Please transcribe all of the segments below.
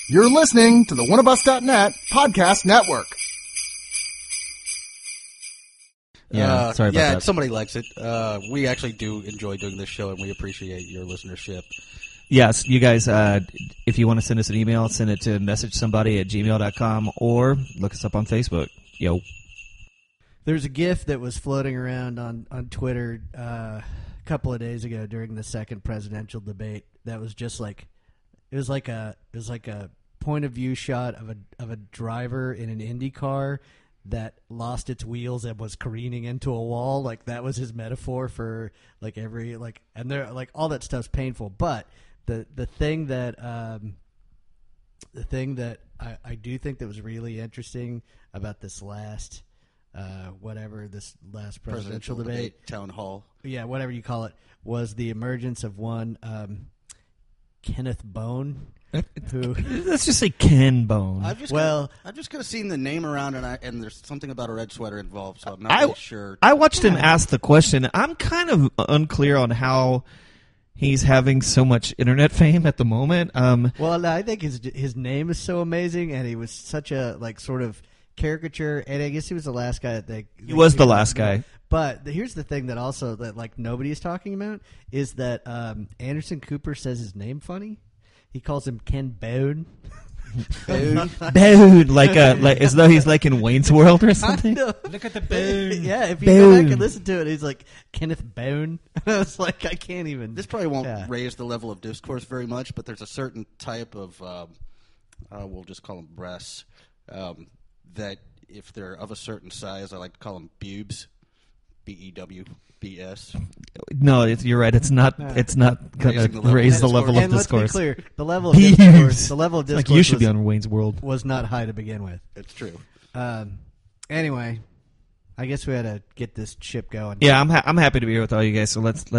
You're listening to the oneofus.net podcast network. Yeah, sorry about that. Somebody likes it. We actually do enjoy doing this show, and we appreciate your listenership. Yes, you guys, if you want to send us an email, send it to messagesomebody@gmail.com or look us up on Facebook. Yo. There's a GIF that was floating around on Twitter a couple of days ago during the second presidential debate that was just like it was like a point of view shot of a driver in an Indy car that lost its wheels and was careening into a wall. Like that was his metaphor for like every like, and they're like all that stuff's painful. But the thing that I do think that was really interesting about this last presidential debate, town hall, whatever you call it, was the emergence of one Kenneth Bone. Let's just say Ken Bone. I've just kind of seen the name around, and there's something about a red sweater involved, so I'm not really sure. I watched him ask the question. I'm kind of unclear on how he's having so much internet fame at the moment. Well, I think his name is so amazing, and he was such a like sort of caricature, and I guess he was the last guy that he was the last guy. But here's the thing that also that like nobody is talking about is that Anderson Cooper says his name funny. He calls him Ken Bone. Bone, like as though he's like in Wayne's World or something. Look at the bone. Yeah, if you go back and listen to it, he's like Kenneth Bone. I was like, I can't even. This probably won't raise the level of discourse very much, but there's a certain type of, we'll just call them breasts, that if they're of a certain size, I like to call them bubes, BEWBS. No, you're right. It's not. It's not going to raise the level of discourse. Let's be clear. The level of discourse. The level of discourse. Like you should be on Wayne's World. Was not high to begin with. It's true. Anyway, I guess we had to get this ship going. Yeah, I'm happy to be here with all you guys. So let's do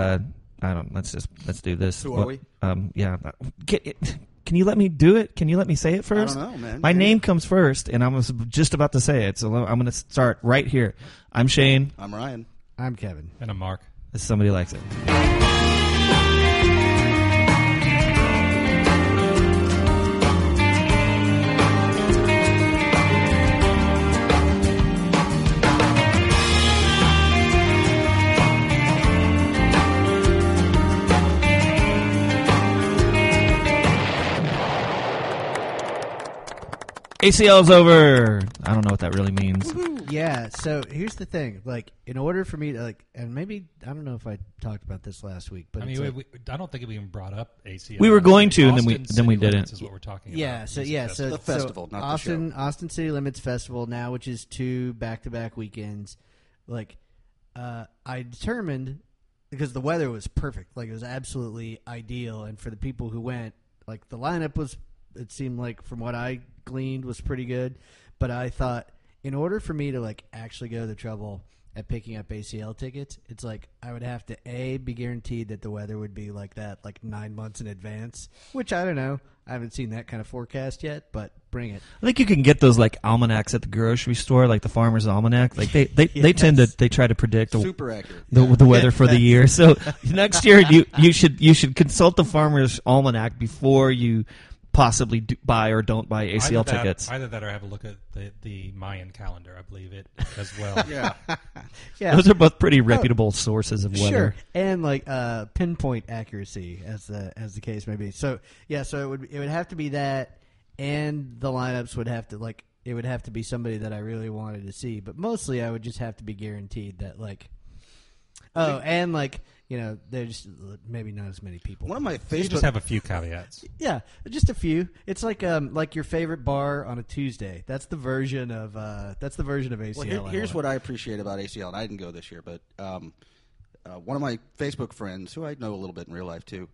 this. Who are we? Yeah. Can you let me do it? Can you let me say it first? I don't know, man. My name comes first, and I was just about to say it, so I'm going to start right here. I'm Shane. I'm Ryan. I'm Kevin. And I'm Mark. If somebody likes it. ACL's over. I don't know what that really means. Woo-hoo. Yeah, so here's the thing. Like, in order for me to, like, and maybe, I don't know if I talked about this last week, but I mean, I don't think we even brought up ACL. We were going to, and Austin then we City didn't. Limits is what we're talking about. So the festival, not Austin, the show. Austin City Limits Festival now, which is 2 back-to-back weekends. Like, I determined, because the weather was perfect, like, it was absolutely ideal, and for the people who went, like, the lineup was, it seemed like, from what I gleaned, was pretty good, but I thought in order for me to like actually go to the trouble at picking up ACL tickets, it's like I would have to be guaranteed that the weather would be like that like 9 months in advance, which I don't know. I haven't seen that kind of forecast yet, but bring it. I think you can get those like almanacs at the grocery store, like the Farmer's Almanac. Like they tend to try to predict super accurate the weather for the year. So next year you should consult the Farmer's Almanac before you possibly buy or don't buy ACL tickets. Either that or have a look at the Mayan calendar. I believe it as well. Yeah. Those are both pretty reputable sources of weather. Sure, and like pinpoint accuracy, as the case may be. So so it would have to be that, and the lineups would have to like it would have to be somebody that I really wanted to see. But mostly, I would just have to be guaranteed that like, and like. You know, there's maybe not as many people. One of my You just have a few caveats. Yeah, just a few. It's like your favorite bar on a Tuesday. That's the version of ACL. Well, here's what I appreciate about ACL, and I didn't go this year, but one of my Facebook friends, who I know a little bit in real life too.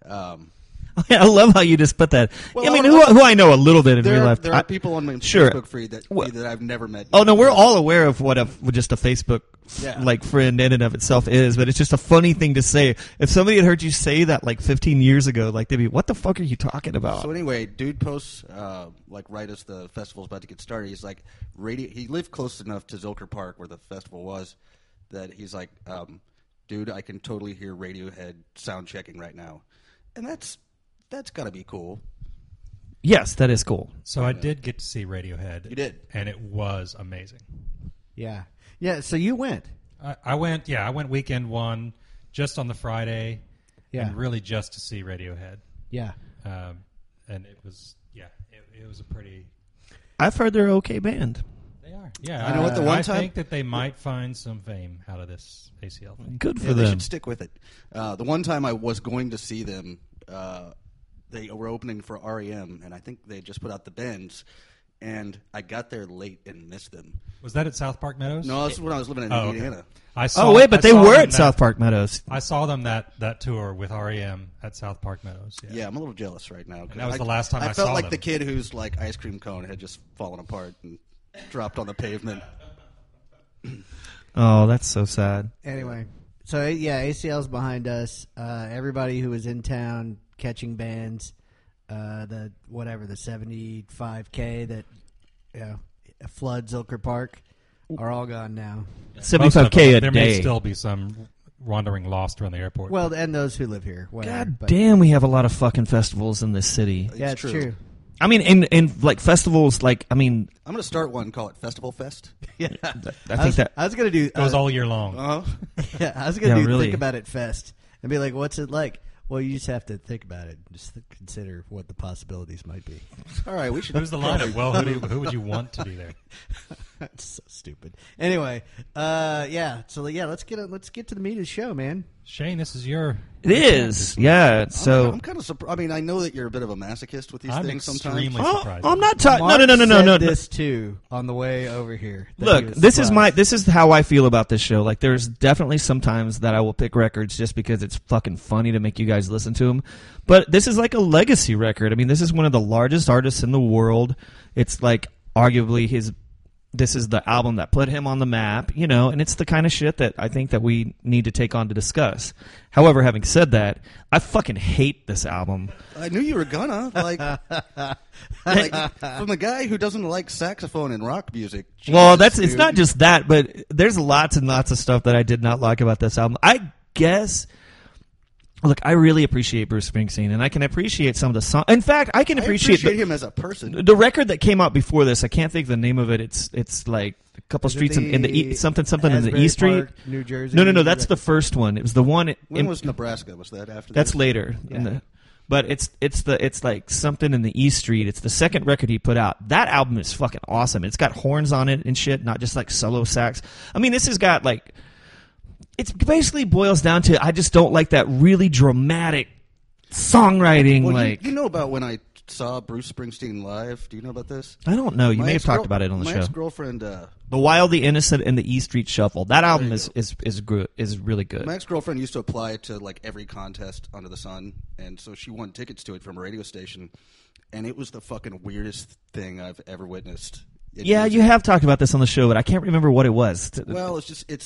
I love how you just put that. Well, I mean, who I know a little bit in real life. There are people on my sure. Facebook feed that I've never met. Oh no, we're all aware of what just a Facebook like friend in and of itself is, but it's just a funny thing to say. If somebody had heard you say that like 15 years ago, like they'd be, "What the fuck are you talking about?" So anyway, dude posts like right as the festival's about to get started. He's like, he lived close enough to Zilker Park where the festival was that he's like, dude, I can totally hear Radiohead sound checking right now, and that's got to be cool. Yes, that is cool. So I did get to see Radiohead. You did. And it was amazing. Yeah. Yeah, so you went. I went weekend one just on the Friday Yeah. and really just to see Radiohead. Yeah. And it was, it was a pretty... I've heard they're an okay band. They are. Yeah. You know what, the one I time- think that they might find some fame out of this ACL thing. Good for Yeah, they them. should stick with it. The one time I was going to see them, they were opening for REM, and I think they just put out the Bends, and I got there late and missed them. Was that at South Park Meadows? No, that's when I was living in Oh, okay. Indiana. I saw, Oh wait, but I they saw were them at South Park Meadows. I saw them that tour with REM at South Park Meadows. Yeah, I'm a little jealous right now. 'cause And that was the last time I felt saw like them. the kid whose like ice cream cone had just fallen apart and dropped on the pavement. Oh, that's so sad. Anyway, so yeah, ACL's behind us. Everybody who was in town catching bands, the 75K that floods Ilker Park are all gone now. Most of 75K them. a There day. may still be some wandering lost around the airport. Well, and those who live here. Whatever, God but- damn, we have a a lot of festivals in this city. Yeah, it's true. I mean, in like festivals, like I mean, I'm going to start one, call it Festival Fest. Yeah, I think that I was gonna do. goes all year long. Yeah, I was gonna Yeah, do really. Think About It Fest and be like, "What's it like?" Well, you just have to think about it. Just consider what the possibilities might be. All right, we should. Who's the lineup? Well, who would you want to be there? That's so stupid. Anyway, yeah. So yeah, let's get to the meat of the show, man. Shane, this is your... it is. Yeah. So I'm kind of surprised. I mean, I know that you're a bit of a masochist with these I'm things sometimes. extremely Oh, surprised. I'm not talking. Mark No. said this too on the way over here. that Look, he was this is surprised. this is how I feel about this show. Like, there's definitely sometimes that I will pick records just because it's fucking funny to make you guys listen to them. But this is like a legacy record. I mean, this is one of the largest artists in the world. It's like arguably this is the album that put him on the map, and it's the kind of shit that I think that we need to take on to discuss. However, having said that, I fucking hate this album. I knew you were gonna like from the guy who doesn't like saxophone and rock music. Well, Jesus, it's dude. not just that, but there's lots and lots of stuff that I did not like about this album. I guess, look, I really appreciate Bruce Springsteen, and I can appreciate some of the songs. In fact, I can I appreciate him as a person. the record that came out before this. I can't think of the name of it. It's like a couple Is it streets in the the something in the Asbury E Street. Park, New Jersey. No, that's the first one. It was the one. When was Nebraska? Was that after? That's this? later. Yeah. But it's like something in the E Street. It's the second record he put out. That album is fucking awesome. It's got horns on it and shit, not just like solo sax. I mean, this has got like, it basically boils down to I just don't like that really dramatic songwriting. Well, like you know about when I saw Bruce Springsteen live? Do you know about this? I don't know. You My may have talked ex-girl- about it on the my show. ex-girlfriend, The Wild, the Innocent, and the E Street Shuffle. That album you is really good. my ex-girlfriend used to apply to like every contest under the sun, and so she won tickets to it from a radio station, and it was the fucking weirdest thing I've ever witnessed. Yeah, you have talked about this on the show, but I can't remember what it was. Well,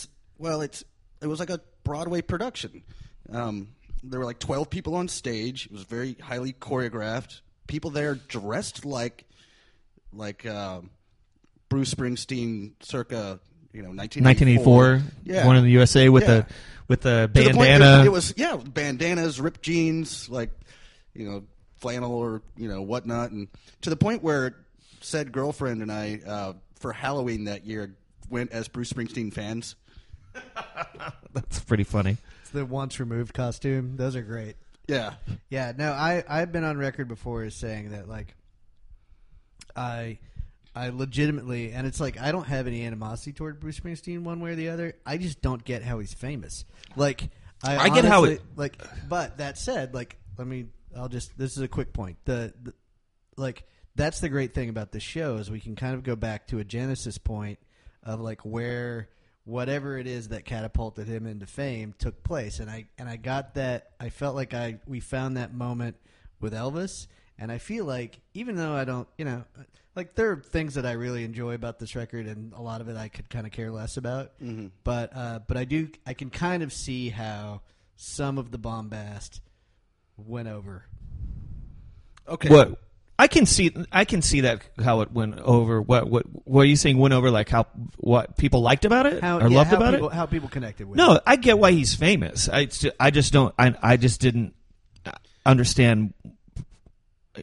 it was like a Broadway production. There were like 12 people on stage. It was very highly choreographed. People there dressed like Bruce Springsteen, circa 1984. 1984, Yeah. Born in the USA with Yeah. the To the point bandana. that it was bandanas, ripped jeans, like flannel or whatnot, and to the point where said girlfriend and I for Halloween that year went as Bruce Springsteen fans. That's pretty funny. It's the once removed costume. Those are great. Yeah, Yeah, no, I've been on record before as saying that like I legitimately, and it's like I don't have any animosity toward Bruce Springsteen one way or the other. I just don't get how he's famous. Like I get how honestly- like, but that said, like this is a quick point. The like that's the great thing about this show is we can kind of go back to a genesis point of like where whatever it is that catapulted him into fame took place, and I got that. I felt like we found that moment with Elvis, and I feel like even though I don't, like there are things that I really enjoy about this record, and a lot of it I could kind of care less about. Mm-hmm. But I can kind of see how some of the bombast went over. okay. What I can see that how it went over. What are you saying went over? Like what people liked about it or loved about it? How people connected with it. No, I get why he's famous. I just don't. I just didn't understand.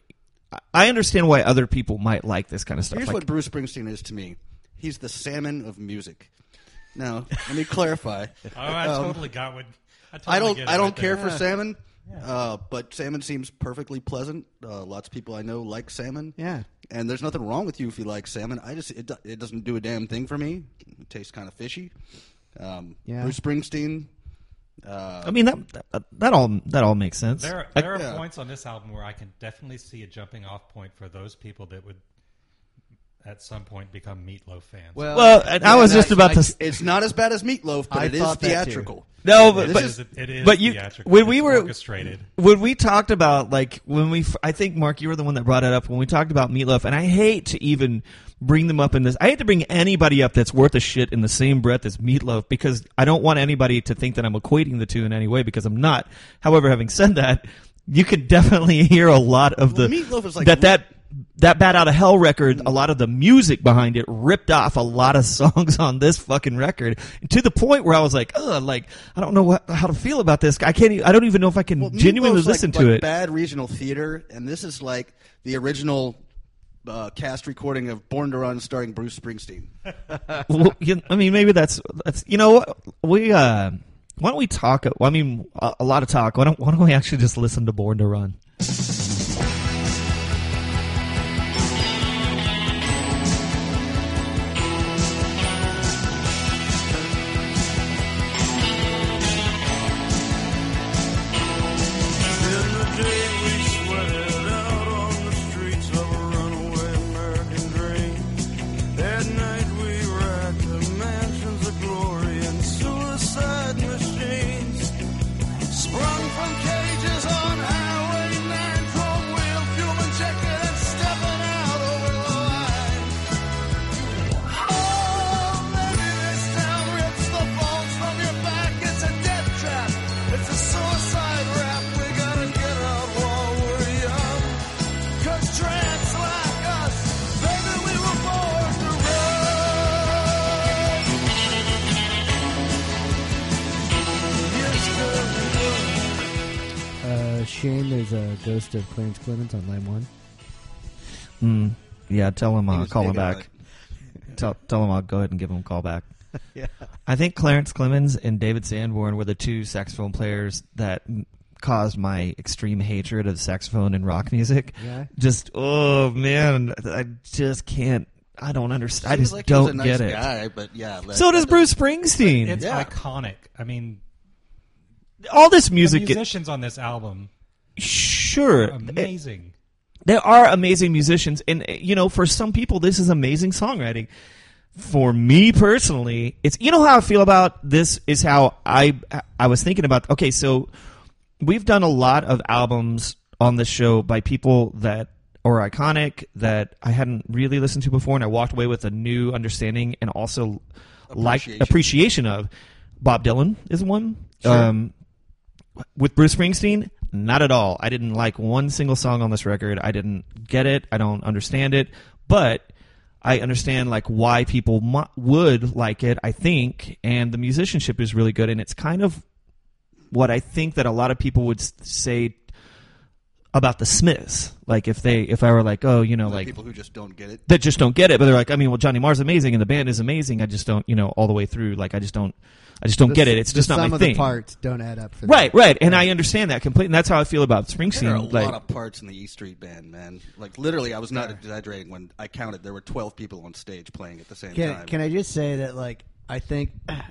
I understand why other people might like this kind of stuff. Here's Like, what Bruce Springsteen is to me. He's the salmon of music. Now, let me clarify. I totally got what. I totally get it don't right care there. for salmon, but salmon seems perfectly pleasant. Lots of people I know like salmon. Yeah. And there's nothing wrong with you if you like salmon. It doesn't do a damn thing for me. It tastes kind of fishy. Bruce Springsteen. I mean that all makes sense. There are points on this album where I can definitely see a jumping off point for those people that would at some point become Meatloaf fans. Well, and I was just about to. It's not as bad as Meatloaf, but I it is thought that theatrical. No, it but is but you theatrical. when we It's were orchestrated. when we talked about like I think Mark, you were the one that brought it up when we talked about Meatloaf, and I hate to even bring them up in this. I hate to bring anybody up that's worth a shit in the same breath as Meatloaf because I don't want anybody to think that I'm equating the two in any way because I'm not. However, having said that, you could definitely hear a lot of Meatloaf is like that Bat Out of Hell record, a lot of the music behind it ripped off a lot of songs on this fucking record to the point where I was like, I don't know how to feel about this. I don't even know if I can genuinely Meatloaf's listen like to it. Bad regional theater, and this is like the original cast recording of Born to Run starring Bruce Springsteen. Well, I mean, maybe that's you know what we why don't we talk? I mean, a lot of talk. Why don't we actually just listen to Born to Run? Shane, there's a ghost of Clarence Clemens on line 1. Yeah, tell him I'll call him digging on back. Tell him I'll go ahead and give him a call back. Yeah. I think Clarence Clemens and David Sanborn were the two saxophone players that caused my extreme hatred of saxophone and rock music. Yeah. Just, oh man, I just can't. I don't understand. I Seems just like he was a don't nice get it. guy, but yeah. So does Bruce Springsteen. It's Yeah. iconic. I mean, All this the music, musicians on this album, sure, amazing. There are amazing musicians, and for some people, this is amazing songwriting. For me personally, it's how I feel about this is how I was thinking about. Okay, so we've done a lot of albums on this show by people that are iconic that I hadn't really listened to before, and I walked away with a new understanding and also appreciation of. Bob Dylan is one. Sure. With Bruce Springsteen, not at all. I didn't like one single song on this record. I didn't get it. I don't understand it. But I understand why people would like it, I think, and the musicianship is really good. And it's kind of what I think that a lot of people would say about the Smiths. Like if I were like, people who just don't get it. that just don't get it, but they're like, Johnny Marr's amazing and the band is amazing. I just don't, all the way through. I just don't get it. It's just not my Some of thing. the parts don't add up for Right. And I understand that completely. And that's how I feel about Springsteen. There are a lot of parts in the E Street Band, man. Literally, I was not exaggerating when I counted. There were 12 people on stage playing at the same time. Can I just say that, I think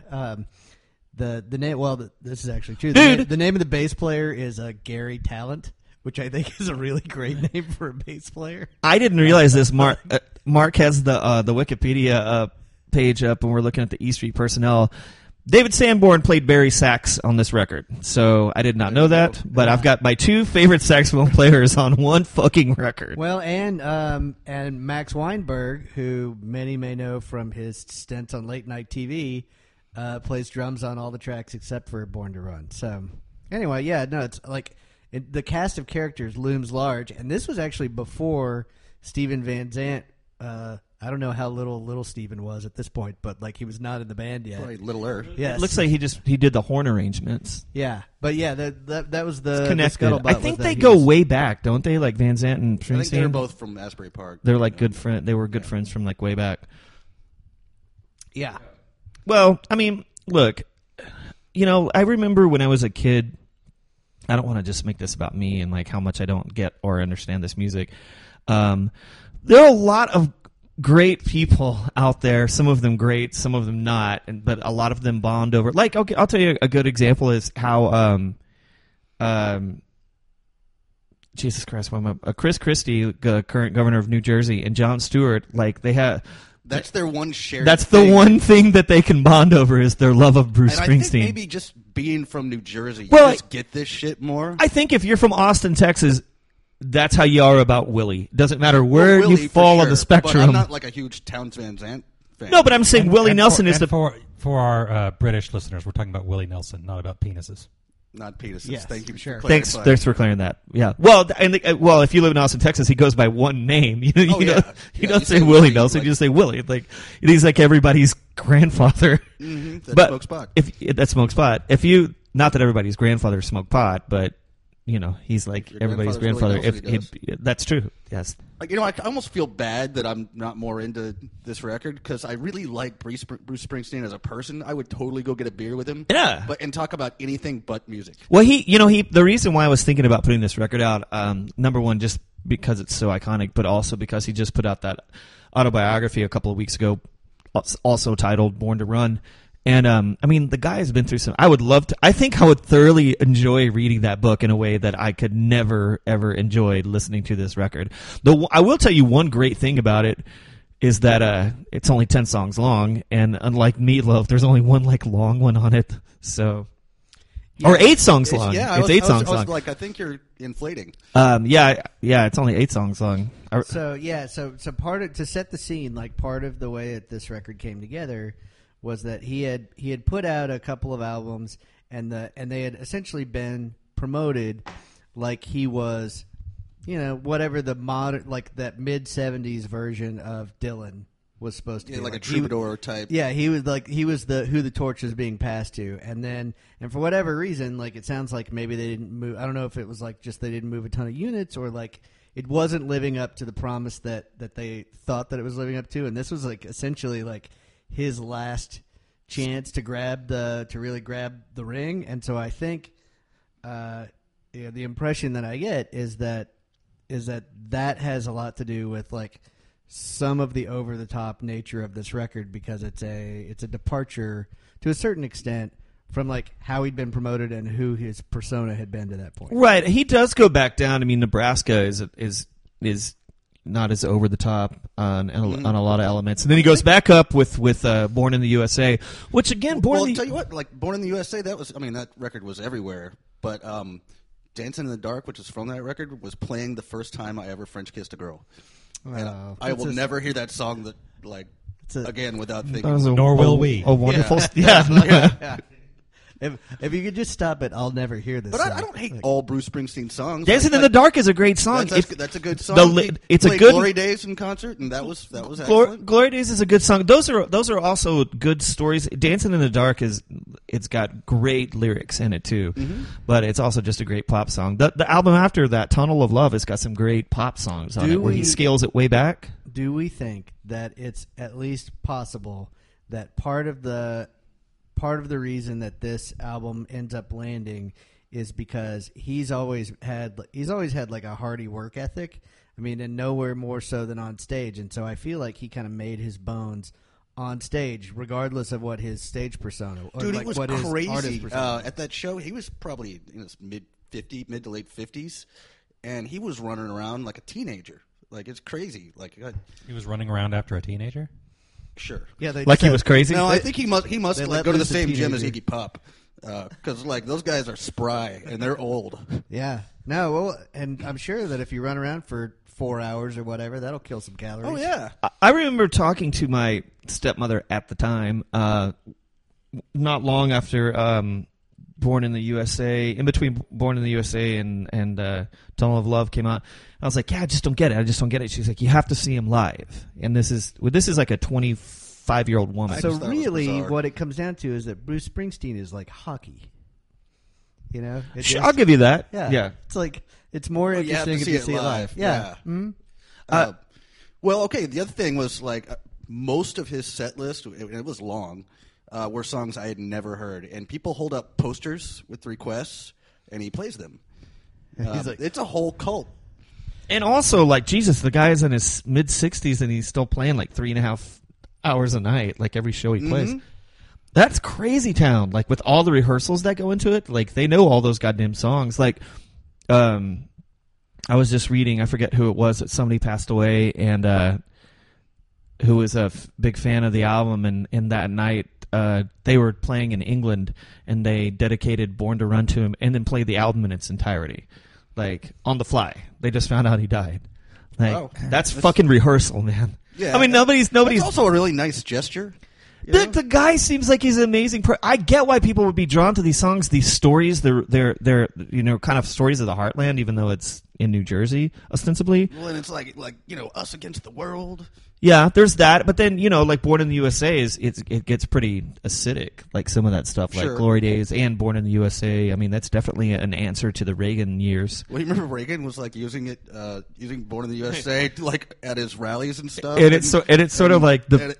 the name, this is actually true. Dude. The name of the bass player is Gary Talent, which I think is a really great name for a bass player. I didn't realize this. Mark has the Wikipedia page up, and we're looking at the E Street personnel. David Sanborn played Barry sax on this record, so I did not know that. But I've got my two favorite saxophone players on one fucking record. Well, and Max Weinberg, who many may know from his stints on late night TV, plays drums on all the tracks except for Born to Run. So anyway, it's the cast of characters looms large, and this was actually before Steven Van Zandt, I I don't know how little Steven was at this point, but like he was not in the band yet. Probably littler. Yes. It looks like he did the horn arrangements. Yeah, but yeah, that was the Connected. scuttlebutt I was think that they he go was- way back, don't they? Like Van Zant and I think Springsteen. they're both from Asbury Park. They're like good friend. They were good friends from like way back. Yeah, Well, I mean, look, I remember when I was a kid. I don't want to just make this about me and like how much I don't get or understand this music. There are a lot of great people out there. Some of them great, some of them not. But a lot of them bond over. Like, okay, I'll tell you a good example is how, Jesus Christ, Chris Christie, current governor of New Jersey, and Jon Stewart, like they have. That's their one shared. That's the thing. one thing that they can bond over is their love of Bruce And I Springsteen. think maybe just being from New Jersey, you Well, just get this shit more. I think if you're from Austin, Texas, that's how you are about Willie. Doesn't matter where Well, Willie, you fall for on the sure, spectrum. But I'm not like a huge Townes Van Zandt fan. No, but I'm saying Willie Nelson is the. for our British listeners. We're talking about Willie Nelson, not about penises. Not Peterson. Yes, Thank you. sure. For Thanks clarifying. for clearing that. Yeah. Well, well, if you live in Austin, Texas, he goes by one name. You Oh, yeah. don't, Yeah, you don't you say say Willie Willie, Nelson. like- You just say Willie. Like he's like everybody's grandfather. Mhm, that's but Smoke Spot. If that smoke spot. If you not that everybody's grandfather smoked pot, but he's like Your everybody's grandfather's grandfather. Willie Nelson, he That's true. Yes. Like, I almost feel bad that I'm not more into this record because I really like Bruce Springsteen as a person. I would totally go get a beer with him. Yeah. And talk about anything but music. Well, the reason why I was thinking about putting this record out, number one, just because it's so iconic, but also because he just put out that autobiography a couple of weeks ago, also titled Born to Run. And, I mean, the guy has been through I think I would thoroughly enjoy reading that book in a way that I could never, ever enjoy listening to this record. Though I will tell you one great thing about it is that, it's only 10 songs long, and unlike Meatloaf, there's only one, like, long one on it, so. Or 8 songs long. Yeah, It's 8 songs long. Like, I think you're inflating. Yeah, it's only 8 songs long. So to set the scene, like part of the way that this record came together was that he had put out a couple of albums and they had essentially been promoted like he was, whatever the modern, like that mid 70s version of Dylan was supposed to be, Like a he- troubadour type. Yeah, he was the who the torch was being passed to, and for whatever reason, like it sounds like maybe they didn't move. I don't know if it was like just they didn't move a ton of units or like it wasn't living up to the promise that they thought that it was living up to, and this was like essentially like his last chance to really grab the ring, and so I think the impression that I get is that has a lot to do with like some of the over the top nature of this record because it's a departure to a certain extent from like how he'd been promoted and who his persona had been to that point. Right. He does go back down. I mean, Nebraska is not as over the top on a lot of elements, and then he goes back up with Born in the USA, which again, Well, I'll tell you what, like Born in the USA, that record was everywhere. But Dancing in the Dark, which is from that record, was playing the first time I ever French kissed a girl. And I will never hear that song again without thinking. Nor will we. A wonderful, Yeah. yeah. If you could just stop it, I'll never hear this. But song. I don't hate all Bruce Springsteen songs. Dancing in the Dark is a great song. That's a good song. It's a played good Glory Days in concert, and that was excellent. Glory Days is a good song. Those are also good stories. Dancing in the Dark it's got great lyrics in it too, but it's also just a great pop song. The album after that, Tunnel of Love, has got some great pop songs on it where he scales it way back. Do we think that it's at least possible that part of the reason that this album ends up landing is because he's always had like a hearty work ethic. I mean, and nowhere more so than on stage. And so I feel like he kind of made his bones on stage, regardless of what his stage persona. Or Dude, like he was what his artist crazy persona. at that show. He was probably in his mid to late 50s, and he was running around like a teenager. Like, it's crazy. Like, He was running around after a teenager? sure. Yeah, they Like just he was crazy. No, I think he must they like, let go to the loose a same gym as teenager. Iggy Pop, because like those guys are spry and they're old. Yeah. No, well, and I'm sure that if you run around for 4 hours or whatever, that'll kill some calories. Oh yeah. I remember talking to my stepmother at the time, not long after Born in the USA, in between Born in the USA and Tunnel of Love came out. I was like, yeah, I just don't get it. She's like, you have to see him live. And this is like a 25-year-old woman. So just thought it was really, bizarre. what it comes down to is that Bruce Springsteen is like hockey. You know, I'll give you that. Yeah. It's like it's more Well, you have interesting to if you see it live. Yeah. Well, okay. The other thing was like most of his set list, it was long, were songs I had never heard, and people hold up posters with requests, and he plays them. He's like, It's a whole cult. And also, like, Jesus, the guy is in his mid-60s, and he's still playing like 3.5 hours a night, like every show he plays. That's crazy town. Like, with all the rehearsals that go into it, like, they know all those goddamn songs. Like, I was just reading, I forget who it was, that somebody passed away, and who was a big fan of the album, and that night they were playing in England, and they dedicated Born to Run to him, and then played the album in its entirety, like on the fly. They just found out he died. Like, Wow. that's fucking rehearsal, man. Yeah, I mean, nobody's. That's also a really nice gesture. You know? The guy seems like he's an amazing. I get why people would be drawn to these songs, these stories. They're kind of stories of the heartland, even though it's in New Jersey ostensibly. Well, and it's like us against the world. Yeah, there's that, but then like Born in the USA it gets pretty acidic, like some of that stuff, like Sure. Glory Days and Born in the USA. I mean, that's definitely an answer to the Reagan years. Well, you remember Reagan was like using Born in the USA like at his rallies and stuff. And it's sort of like the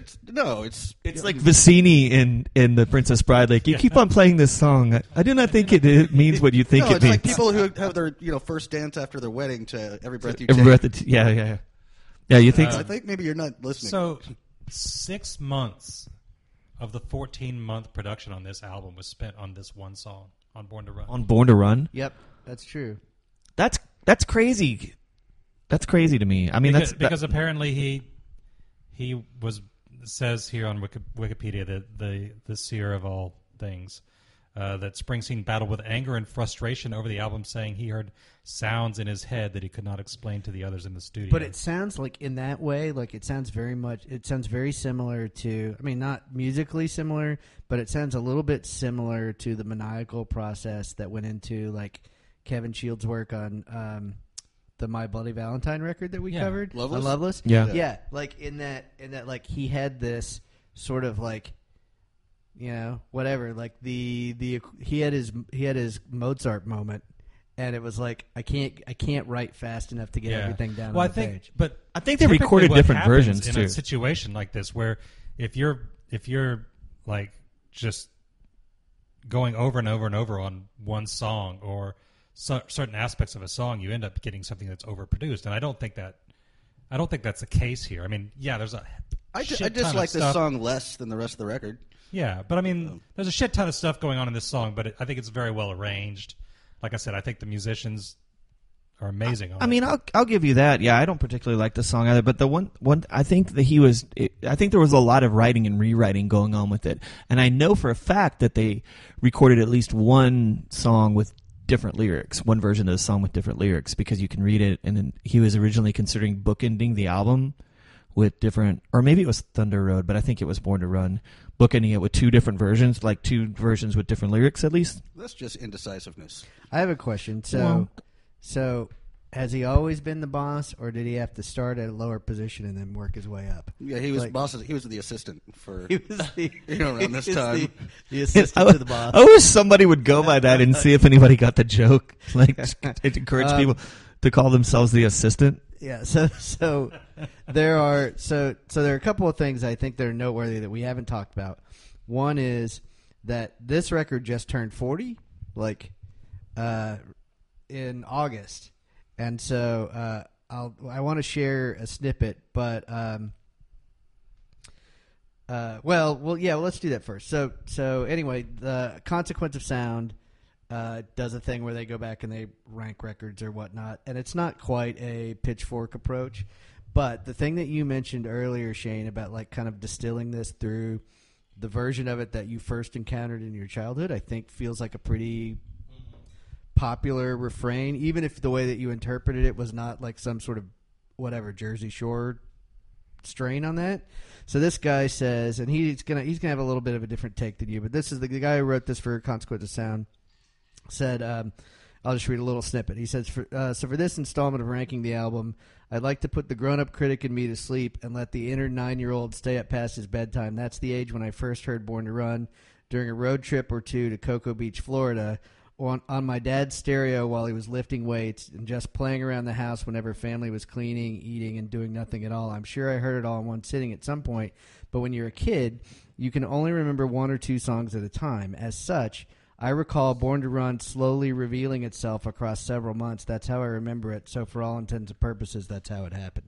it's like Vicini in The Princess Bride. Like, you keep on playing this song. I do not think it means what you think no, it it's means. like people who have their first dance after their wedding to Every Breath You Every Take. breath yeah. You think I think maybe you're not listening. So 6 months of the 14-month production on this album was spent on this one song, on Born to Run. on Born to Run? yep, that's true. That's crazy. That's crazy to me. I mean, because apparently he says here on Wikipedia that the seer of all things, that Springsteen battled with anger and frustration over the album, saying he heard sounds in his head that he could not explain to the others in the studio. But it sounds like in that way, like it sounds very similar to, I mean, not musically similar, but it sounds a little bit similar to the maniacal process that went into like Kevin Shields' work on the My Bloody Valentine record that we covered. Loveless? On Loveless. Yeah. Yeah. Like in that like he had this sort of like, whatever, like he had his Mozart moment. And it was like I can't write fast enough to get everything down on the page. But I think they typically recorded what different happens versions in too. a situation like this, where if you're like just going over and over and over on one song or certain aspects of a song, you end up getting something that's overproduced. And I don't think that's the case here. I mean, yeah, there's I shit just ton of like this stuff. song less than the rest of the record. Yeah, but I mean, there's a shit ton of stuff going on in this song, but I think it's very well arranged. Like I said, I think the musicians are amazing on I mean, I'll give you that. Yeah, I don't particularly like the song either, but the one I think that I think there was a lot of writing and rewriting going on with it. And I know for a fact that they recorded at least one song with different lyrics, one version of the song with different lyrics, because you can read it. And then he was originally considering bookending the album with different, or maybe it was Thunder Road, but I think it was Born to Run, bookending it with two different versions, like two versions with different lyrics at least. That's just indecisiveness. I have a question. So has he always been the boss, or did he have to start at a lower position and then work his way up? Yeah, he was Like- boss. He was the assistant for He was the, around this he was time. the assistant to the boss. I wish somebody would go by that and see if anybody got the joke. Like, just encourage people to call themselves the assistant. Yeah, so there are a couple of things I think that are noteworthy that we haven't talked about. One is that this record just turned 40, like in August, and so I want to share a snippet, but let's do that first. So anyway, the Consequence of Sound does a thing where they go back and they rank records or whatnot, and it's not quite a pitchfork approach, but the thing that you mentioned earlier, Shane, about like kind of distilling this through the version of it that you first encountered in your childhood, I think feels like a pretty popular refrain, even if the way that you interpreted it was not like some sort of whatever Jersey Shore strain on that. So this guy says, and he's gonna have a little bit of a different take than you, but this is the guy who wrote this for Consequence of Sound. Said, I'll just read a little snippet. He says, so for this installment of ranking the album, I'd like to put the grown-up critic in me to sleep and let the inner 9-year-old stay up past his bedtime. That's the age when I first heard Born to Run during a road trip or two to Cocoa Beach, Florida, on my dad's stereo while he was lifting weights and just playing around the house whenever family was cleaning, eating, and doing nothing at all. I'm sure I heard it all in one sitting at some point, but when you're a kid, you can only remember 1 or 2 songs at a time. As such, I recall Born to Run slowly revealing itself across several months. That's how I remember it. So for all intents and purposes, that's how it happened.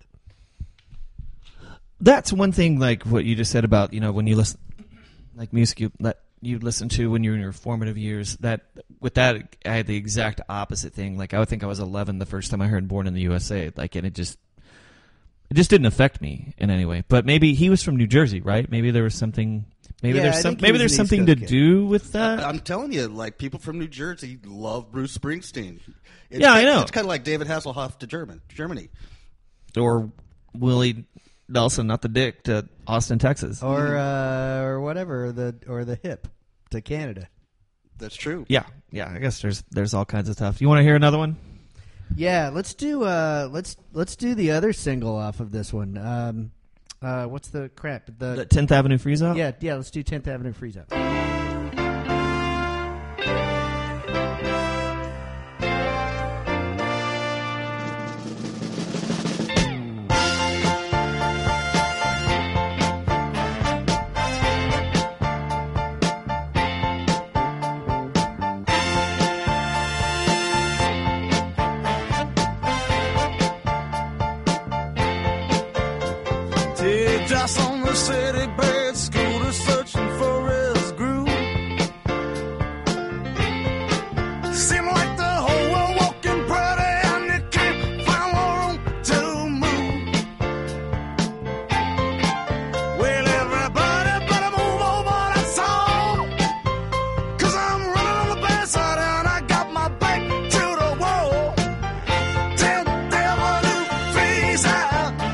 That's one thing, like what you just said about, when you listen, like music you listen to when you're in your formative years. That with that, I had the exact opposite thing. Like I would think I was 11 the first time I heard Born in the USA. Like, and it just didn't affect me in any way. But maybe he was from New Jersey, right? Maybe there was something. Maybe there's something to do with that. I'm telling you, like people from New Jersey love Bruce Springsteen. I know. It's kind of like David Hasselhoff to Germany, or Willie Nelson, not the dick, to Austin, Texas, or whatever, the hip to Canada. That's true. Yeah. I guess there's all kinds of stuff. You want to hear another one? Yeah, let's do the other single off of this one. What's the crap? The 10th Avenue Freeze Out? Yeah, let's do 10th Avenue Freeze Out. Just on the city bed, scooter searching for his groove. Seem like the whole world walking pretty and you can't find more room to move. Well, everybody better move over that song, 'cause I'm running on the bad side and I got my back to the wall. 10th Avenue Freeze Out.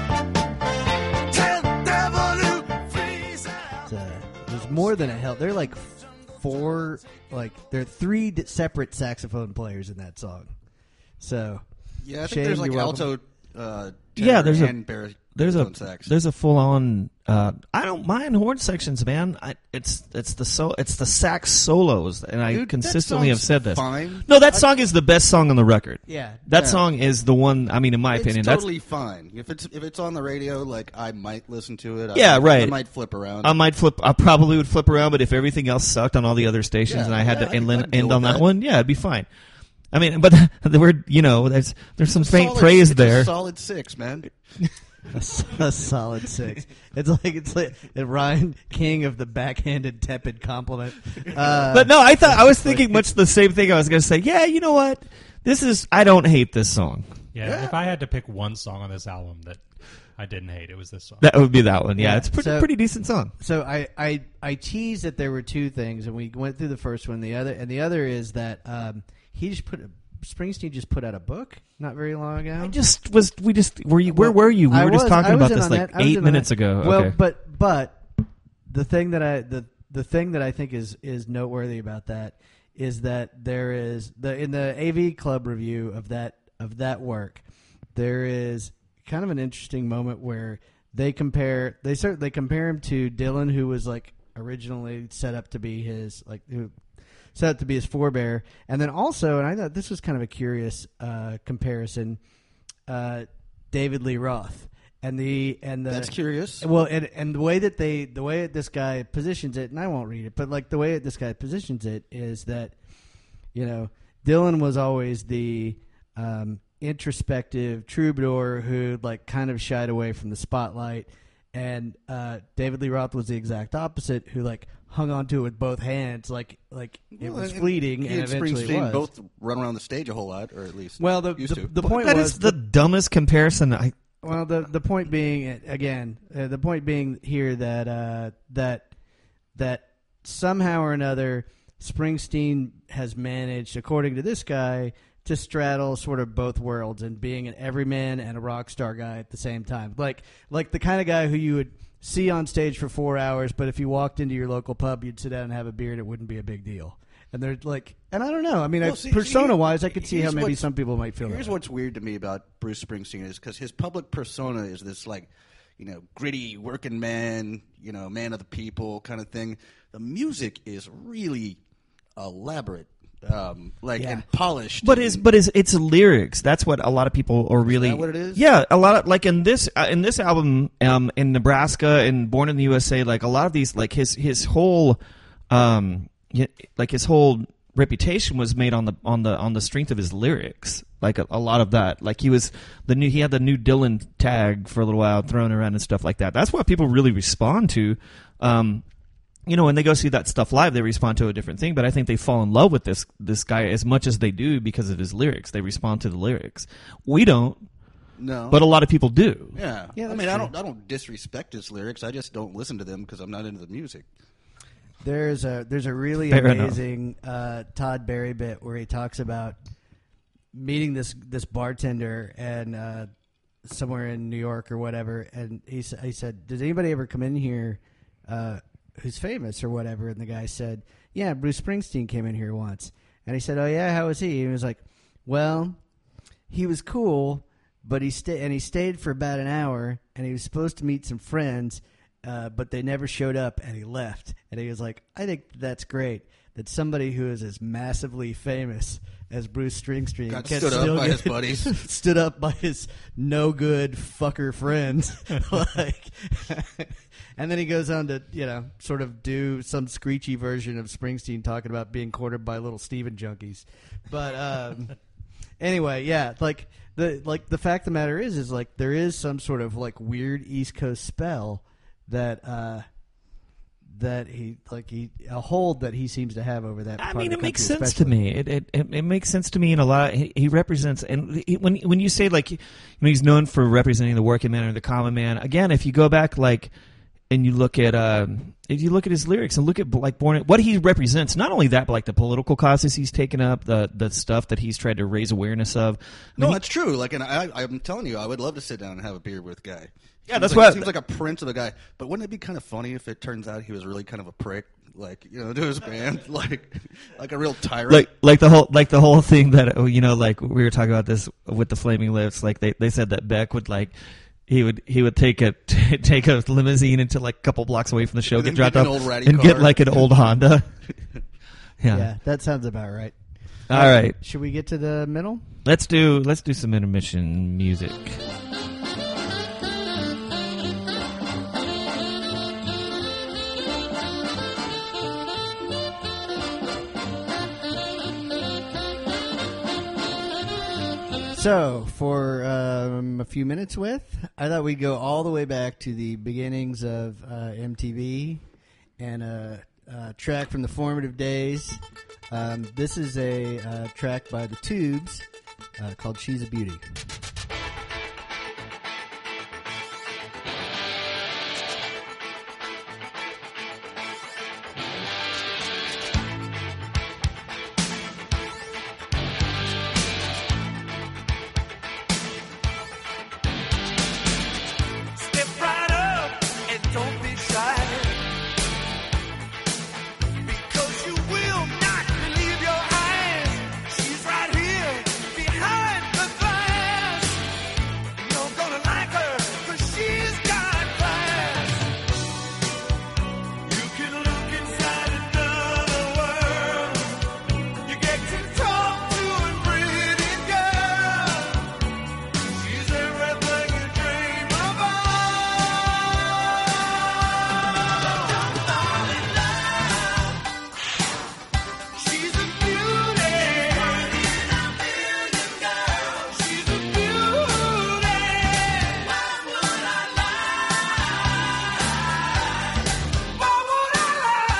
More than a hell. They're like there are 3 separate saxophone players in that song. So yeah, I think Shane, there's like you're alto. Yeah, there's sax. there's a full on. I don't mind horn sections, man. It's the sax solos, and I Dude, consistently have said this. Fine. No, that song is the best song on the record. Yeah, that song is the one. I mean, in my opinion, it's totally fine. If it's on the radio, like I might listen to it. Right. I might flip around. I probably would flip around, but if everything else sucked on all the other stations, and I had to I'd end deal on with that one, yeah, it'd be fine. I mean, but the word, there's some faint solid, praise it's there. A solid 6, man. a solid 6. It's like Ryan King of the backhanded tepid compliment. But no, I was thinking much the same thing. I was going to say, yeah, you know what? I don't hate this song. Yeah, if I had to pick one song on this album that I didn't hate, it was this song. That would be that one. Yeah, Yeah. it's pretty decent song. So I teased that there were 2 things, and we went through the first one. The other is that Springsteen just put out a book not very long ago. Where were you? We were just talking about this like 8 minutes ago. Well, okay. but the thing that I think is noteworthy about that is that there is in the AV Club review of that work, there is kind of an interesting moment where they compare him to Dylan, who was like originally set up to be his forebear, and then also, and I thought this was kind of a curious comparison, David Lee Roth, and That's curious. Well, and the way this guy positions it, and I won't read it, but like the way that this guy positions it is that, Dylan was always the introspective troubadour who like kind of shied away from the spotlight, and David Lee Roth was the exact opposite, who like hung onto it with both hands, like it was fleeting, and eventually Springsteen it was. both run around the stage a whole lot, or at least used to. The point That was is the dumbest comparison. the point being again, the point being here that that somehow or another Springsteen has managed, according to this guy, to straddle sort of both worlds and being an everyman and a rock star guy at the same time. Like the kind of guy who you would see on stage for 4 hours, but if you walked into your local pub, you'd sit down and have a beer and it wouldn't be a big deal. And they're like, and I don't know. I mean, Well, persona-wise, I could see how here's maybe what's- some people might feel Here's that. what's weird to me about Bruce Springsteen is because his public persona is this like, gritty working man, man of the people kind of thing. The music is really elaborate, and polished. But it's lyrics. That's what a lot of people are really. that what it is? Yeah, a lot of like in this album, in Nebraska and Born in the USA, like a lot of these, like his whole, his whole reputation was made on the strength of his lyrics. Like a lot of that, like he had the new Dylan tag for a little while thrown around and stuff like that. That's what people really respond to. When they go see that stuff live, they respond to a different thing. But I think they fall in love with this guy as much as they do because of his lyrics. They respond to the lyrics. We don't, No, but a lot of people do. yeah. Yeah, I that's mean, true. I don't disrespect his lyrics. I just don't listen to them because I'm not into the music. There's a really Fair enough. amazing Todd Barry bit where he talks about meeting this bartender and somewhere in New York or whatever, and he said, "Does anybody ever come in here who's famous or whatever?" And the guy said, "Yeah, Bruce Springsteen came in here once." And he said, "Oh yeah, how was he?" And he was like, "Well, he was cool, but he stayed for about an hour, and he was supposed to meet some friends." But they never showed up, and he left. And he was like, I think that's great that somebody who is as massively famous as Bruce Springsteen Got can stood up still by get- his buddies. stood up by his no good fucker friends. And then he goes on to, sort of do some screechy version of Springsteen talking about being cornered by little Steven junkies. But anyway, yeah, the fact of the matter is like there is some sort of like weird East Coast spell that a hold that he seems to have over that. I part mean, of it the makes country sense to especially. me. It makes sense to me in a lot. He represents, and when you say like, he's known for representing the working man or the common man. Again, if you go back and you look at his lyrics and look at like what he represents, not only that, but like the political causes he's taken up, the stuff that he's tried to raise awareness of. No, that's true. Like, and I'm telling you, I would love to sit down and have a beer with Guy. Yeah, that's what what- seems like a prince of a guy. But wouldn't it be kind of funny if it turns out he was really kind of a prick, like to his band, like a real tyrant? Like the whole thing that like we were talking about this with the Flaming Lips. Like they said that Beck would like. He would take a limousine into like a couple blocks away from the show, And get then dropped get an off, old ratty and get car. like an old Honda. Yeah, that sounds about right. All right, Should we get to the middle? let's do some intermission music. So, for a few minutes I thought we'd go all the way back to the beginnings of MTV and a track from the formative days. This is a track by The Tubes called She's a Beauty. Step right up and don't be shy, because you will not believe your eyes. She's right here behind the glass. You're gonna like her 'cause she's got class. You can look inside another world. You get to talk to a pretty girl. She's everything you dream about. Don't fall in love. She's a beauty. She's a beauty girl. She's a beauty. What would I like? What would I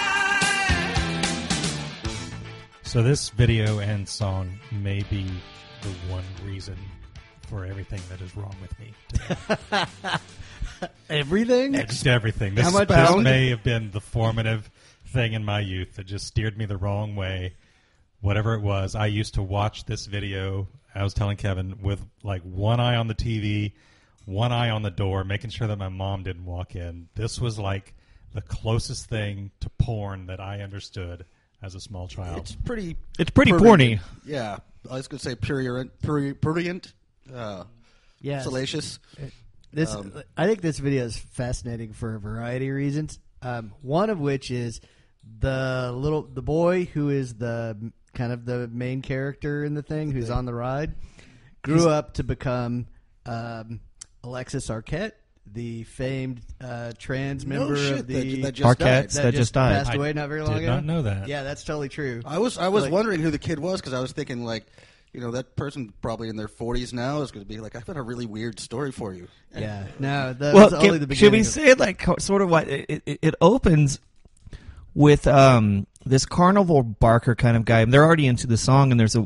like? So this video and song may be the one reason for everything that is wrong with me today. Everything? Just everything. This, How much this pound? may have been the formative thing in my youth that just steered me the wrong way. whatever it was, I used to watch this video, I was telling Kevin, with like one eye on the TV, one eye on the door, making sure that my mom didn't walk in. This was like the closest thing to porn that I understood as a small child. It's pretty porny. Yeah, I was going to say prurient, Yes. salacious. This I think this video is fascinating for a variety of reasons. One of which is the boy who is the kind of the main character in the thing, who's on the ride, grew up to become Alexis Arquette, the famed trans member of the that just died. Arquettes that just died. passed away not very long Did ago. not know that. Yeah, that's totally true. I was wondering who the kid was because I was thinking like, that person probably in their 40s now is going to be like, I've got a really weird story for you. Yeah, no, that Well, was only the beginning. should we of- say it like sort of what it opens with this carnival barker kind of guy. And they're already into the song, and there's a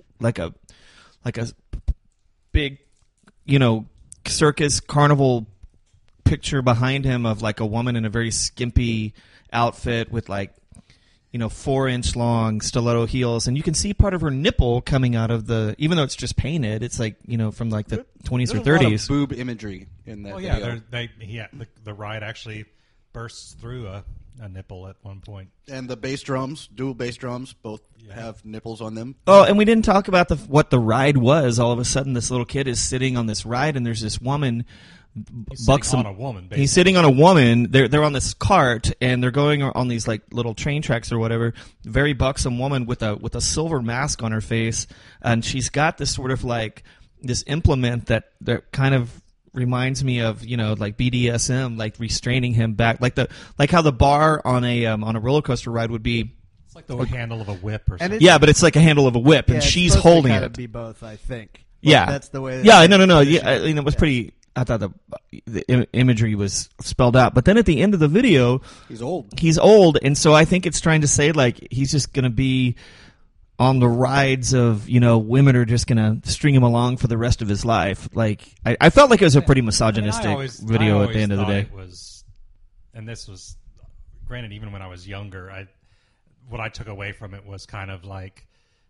big, circus carnival picture behind him of like a woman in a very skimpy outfit with like 4-inch long stiletto heels, and you can see part of her nipple coming out of even though it's just painted, it's like from like the 20s or There's a lot of 30s. boob imagery in that Oh video. yeah, the ride actually bursts through a nipple at one point. And the bass drums, dual bass drums, both have nipples on them. Oh, and we didn't talk about what the ride was. All of a sudden, this little kid is sitting on this ride, and there's this woman. He's sitting on a woman. Basically. He's sitting on a woman. They're on this cart, and they're going on these like little train tracks or whatever. Very buxom woman with a silver mask on her face, and she's got this sort of like this implement that kind of reminds me of like BDSM, like restraining him back, like how the bar on a roller coaster ride would be. It's like the handle of a whip or something. Yeah, but it's like a handle of a whip, and Yeah, it's she's supposed to holding kind it. of be both, I think. Yeah, that's the way. Yeah, no. Yeah, it was pretty. I thought the imagery was spelled out, but then at the end of the video, He's old. he's old, and so I think it's trying to say like he's just going to be on the rides of women are just going to string him along for the rest of his life. Like I felt like it was a pretty misogynistic video at the end of the day. It was, and this was granted even when I was younger. What I took away from it was kind of like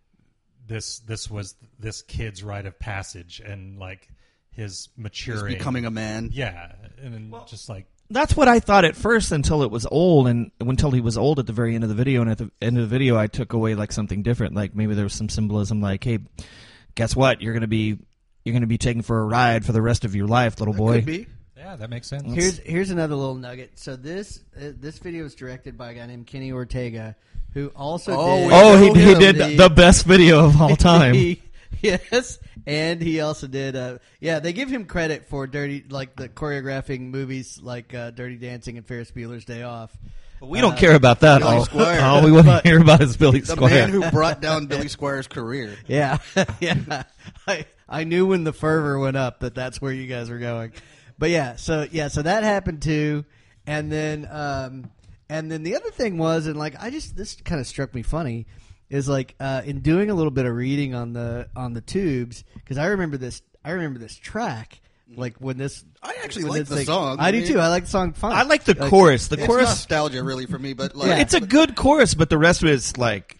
this was this kid's rite of passage and like his He's maturing, becoming a man. yeah, and then just like That's what I thought at first until it was old, and until he was old at the very end of the video. And at the end of the video, I took away like something different. Like maybe there was some symbolism, like, "Hey, guess what? You're gonna be taken for a ride for the rest of your life, little boy." Could be. yeah, that makes sense. Here's another little nugget. So this video was directed by a guy named Kenny Ortega, who also did. Oh, he Yeah, did the best video of all time. Yes, and he also did. They give him credit for the choreographing movies like Dirty Dancing and Ferris Bueller's Day Off. But we don't care about that. Billy Squier. All we want to hear about is Billy The Squier. man who brought down Billy Squier's career. Yeah, yeah. I knew when the fervor went up that's where you guys were going. But so that happened too, and then the other thing was, and like this kind of struck me funny, is like in doing a little bit of reading on the tubes, because I remember this track, like when this. I actually when like this the song. I do too. I like the song. Fine. I like the chorus. The It's chorus. nostalgia, really, for me. But like, Yeah. It's a good chorus, but the rest of it's like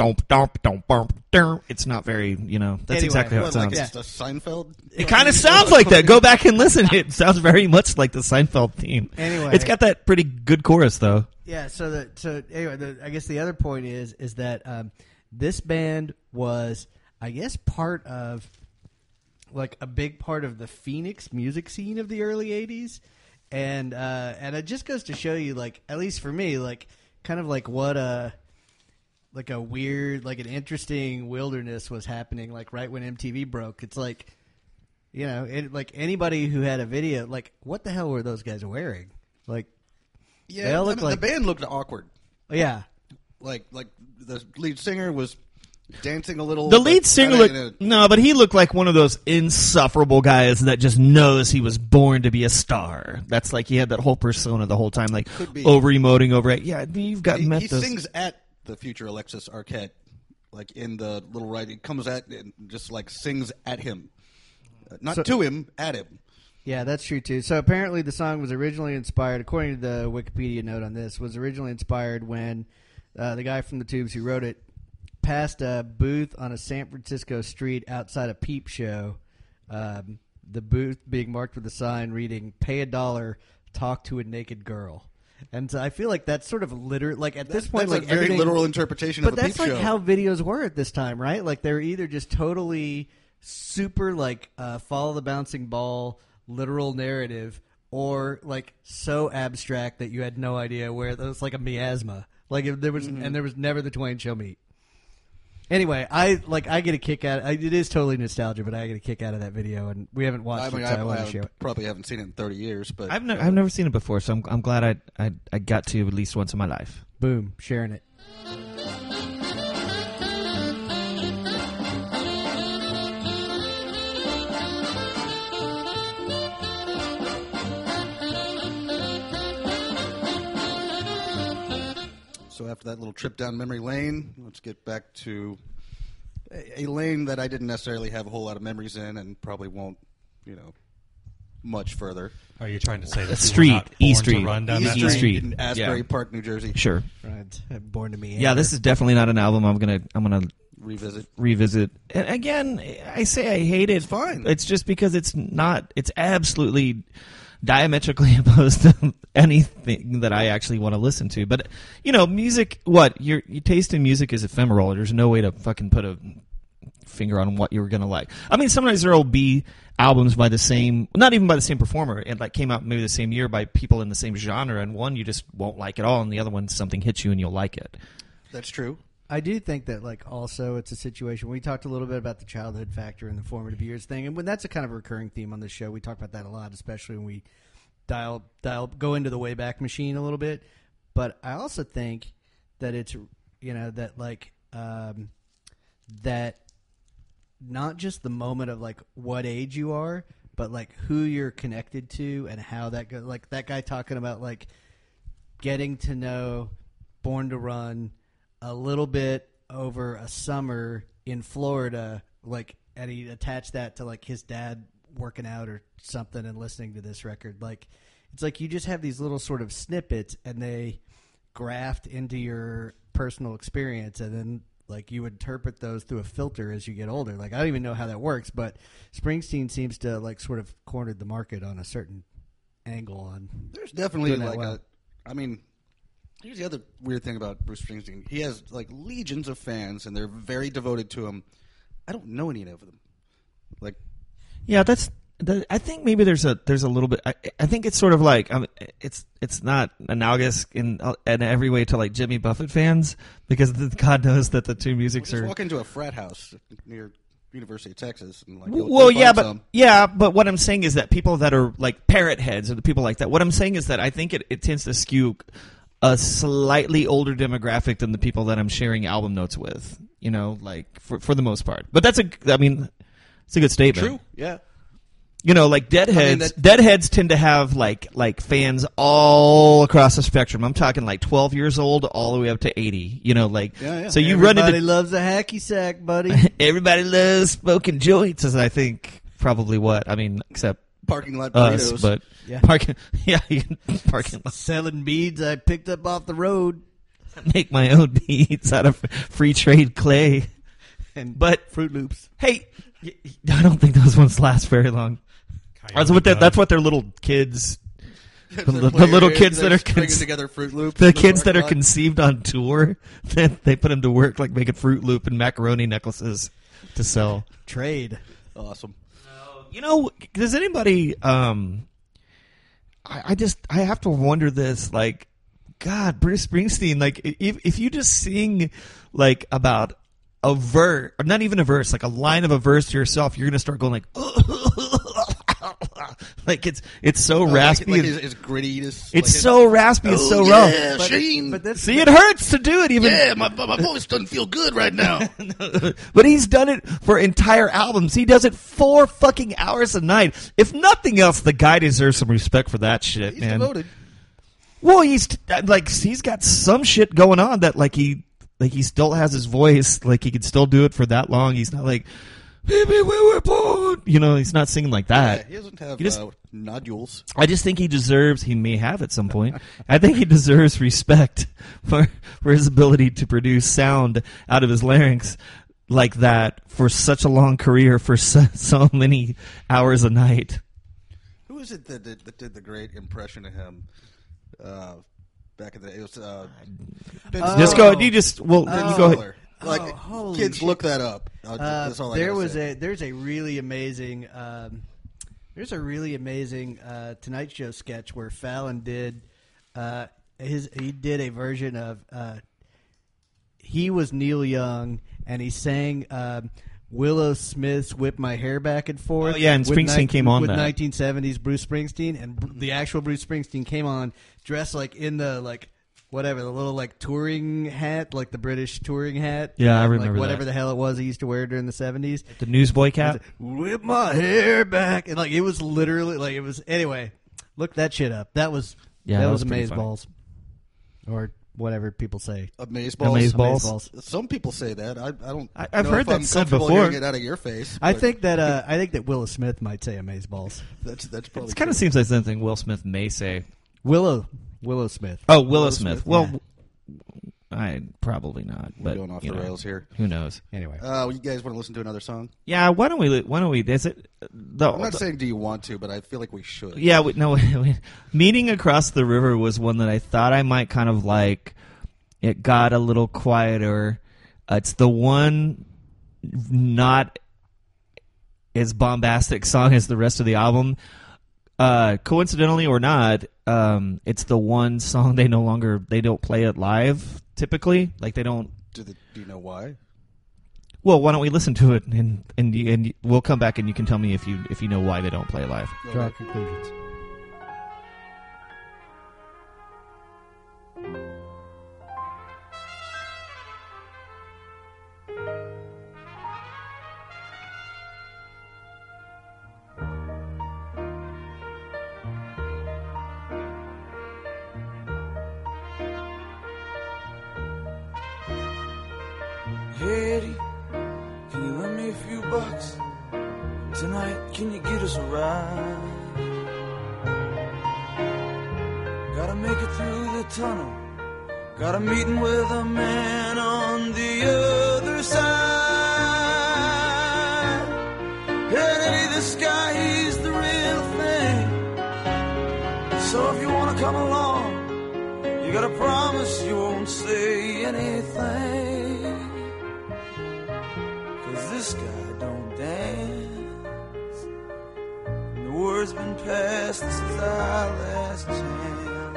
it's not very. That's Anyway, exactly how it what, sounds. like it's a Seinfeld. It kind of sounds like that. Go back and listen. It sounds very much like the Seinfeld theme. Anyway. It's got that pretty good chorus though. Yeah. So anyway, I guess the other point is that this band was, I guess, part of like a big part of the Phoenix music scene of the early '80s, and it just goes to show you, like, at least for me, like kind of like what a weird, like an interesting wilderness was happening, like right when MTV broke. It's like, like anybody who had a video, like, what the hell were those guys wearing? Like, Yeah, they all look like the band looked awkward. yeah. Like the lead singer was dancing a little. The but lead singer kinda looked but he looked like one of those insufferable guys that just knows he was born to be a star. That's like he had that whole persona the whole time, like Could be. over emoting over it. Yeah, you've got he Memphis. sings at the future Alexis Arquette, like in the little ride. He comes at and just like sings at him, not to him, at him. Yeah, that's true too. So apparently the song was originally inspired, according to the Wikipedia note on this, was originally inspired when the guy from the Tubes who wrote it past a booth on a San Francisco street outside a Peep Show. The booth being marked with a sign reading "Pay $1, talk to a naked girl." And so I feel like that's sort of like at this point, that's like a very everything- literal interpretation But of a that's Peep like Show. how videos were at this time, right? Like they're either just totally super like follow the bouncing ball, literal narrative, or like so abstract that you had no idea where it was like a miasma. Like if there was, and there was never the Twain Shall meet. Anyway, I get a kick out. It is totally nostalgia, but I get a kick out of that video, and we haven't watched I mean, it, so I want to show I it. probably haven't seen it in 30 years, but I've never seen it before, so I'm glad I got to at least once in my life. Boom, sharing it. So after that little trip down memory lane, let's get back to a lane that I didn't necessarily have a whole lot of memories in, and probably won't, much further. Are you trying to say that Street, you were not E born Street. to run down E that Street. street? in Asbury Yeah. Park, New Jersey. Sure. Right, born to me. Yeah, this is definitely not an album I'm gonna Revisit. revisit. And again, I say I hate it. It's fine. It's just because it's absolutely diametrically opposed to anything that I actually want to listen to. But music. Your taste in music is ephemeral. There's no way to fucking put a finger on what you were gonna like. I mean, sometimes there will be albums by the same, not even by the same performer, and like came out maybe the same year by people in the same genre, and one you just won't like at all, and the other one something hits you and you'll like it. That's true. I do think that, like, also it's a situation. We talked a little bit about the childhood factor and the formative years thing, and when that's a kind of recurring theme on this show, we talk about that a lot, especially when we go into the Wayback Machine a little bit. But I also think that it's that not just the moment of like what age you are, but like who you're connected to and how that goes. Like that guy talking about like getting to know Born to Run a little bit over a summer in Florida, like, and he attached that to like his dad working out or something and listening to this record. Like, it's like you just have these little sort of snippets and they graft into your personal experience, and then like you interpret those through a filter as you get older. Like, I don't even know how that works, but Springsteen seems to like sort of cornered the market on a certain angle on. There's definitely Doing that like well. here's the other weird thing about Bruce Springsteen. He has like legions of fans, and they're very devoted to him. I don't know any of them. Like, Yeah, I think maybe there's a little bit. I think it's sort of like it's not analogous in every way to like Jimmy Buffett fans, because God knows that the two musics just are. walk into a frat house near University of Texas, and like, Well, you'll find yeah, some. but what I'm saying is that people that are like parrot heads or the people like that. What I'm saying is that I think it tends to skew a slightly older demographic than the people that I'm sharing album notes with. Like for the most part. But it's a good statement. True. Yeah. Like Deadheads tend to have like fans all across the spectrum. I'm talking like 12 years old all the way up to 80. Yeah. So you Everybody run into loves a hacky sack, buddy. everybody loves smoking joints, is I think probably what I mean, except Parking lot us, burritos. but Yeah. parking lot. Selling beads I picked up off the road. Make my own beads out of free trade clay. But Fruit Loops. hey, I don't think those ones last very long. That's what their little kids. The little kids that are stringing together Fruit Loops. The in kids that parking are lot. conceived on tour, they put them to work like making Fruit Loop and macaroni necklaces to sell. Trade. Awesome. Does anybody? I have to wonder this. Like, God, Bruce Springsteen. Like, if you just sing like about a verse, or not even a verse, like a line of a verse to yourself, you're gonna start going like. Like it's so raspy. Like his grittiness. It's so raspy. It's so rough. Yeah, Sheen. But that's See, it hurts to do it. Even yeah, my voice doesn't feel good right now. but he's done it for entire albums. He does it 4 fucking hours a night. If nothing else, the guy deserves some respect for that shit, He's man. devoted. Well, he's got some shit going on that he still has his voice. Like he can still do it for that long. He's not like, baby, we were born. he's not singing like that. Yeah, he doesn't have He just- nodules. I just think he may have at some point. I think he deserves respect for his ability to produce sound out of his larynx like that for such a long career, for so many hours a night. Who is it that did the great impression of him back in the day? It was Just go. You go ahead. Stiller. Like, holy kids, shit. look that up. That's all I gotta say. There's a really amazing Tonight Show sketch where Fallon did he did a version of he was Neil Young and he sang Willow Smith's "Whip My Hair Back and Forth." Oh, yeah, and with Springsteen came on with that. 1970s Bruce Springsteen, and the actual Bruce Springsteen came on dressed like in the whatever, the little touring hat, like the British touring hat. Yeah, I and, remember whatever that. the hell it was he used to wear during the 70s. The newsboy cap. Whip my hair back, and it was literally it was. Anyway, look that shit up. That was Yeah, that was was pretty amazeballs, or whatever people say. Amazeballs. Amazeballs. Some people say that. I don't. I've know heard if that I'm said comfortable before. hearing it out of your face. I but think that Willow Smith might say amazeballs. that's probably. It kind of seems like something Will Smith may say. Willow Smith. Oh, Willow Smith. Smith, Well, yeah. I probably not. But going off you the know, rails here. Who knows? Anyway, You guys want to listen to another song? Yeah. Why don't we? Is it? I'm not saying do you want to, but I feel like we should. Yeah. Meeting Across the River was one that I thought I might kind of like. It got a little quieter. It's the one not as bombastic song as the rest of the album. Coincidentally or not, it's the one song they don't play it live typically. Like they don't. Do you know why? Well, why don't we listen to it and we'll come back and you can tell me if you know why they don't play it live. draw conclusions. Hey Eddie, can you lend me a few bucks? Tonight, can you get us a ride? Gotta make it through the tunnel. Got a meeting with a man on the other side. Hey Eddie, this guy, he's the real thing. So if you wanna come along, you gotta promise you won't say anything. This guy don't dance, and the word's been passed, this is our last chance.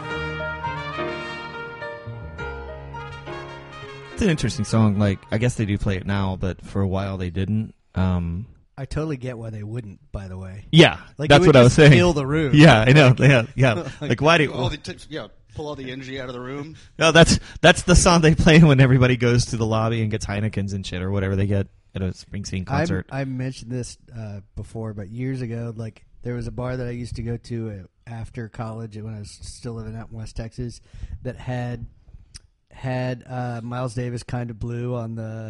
It's an interesting song. Like I guess they do play it now, but for a while they didn't. I totally get why they wouldn't. By the way, Yeah, Like, that's it would what I was just saying. fill the room. Yeah, I know. Yeah. Like why do? Pull all the energy out of the room. No, that's the song they play when everybody goes to the lobby and gets Heinekens and shit or whatever they get at a Springsteen concert. I mentioned this before, but years ago, there was a bar that I used to go to after college when I was still living out in West Texas that had Miles Davis "Kind of Blue" on the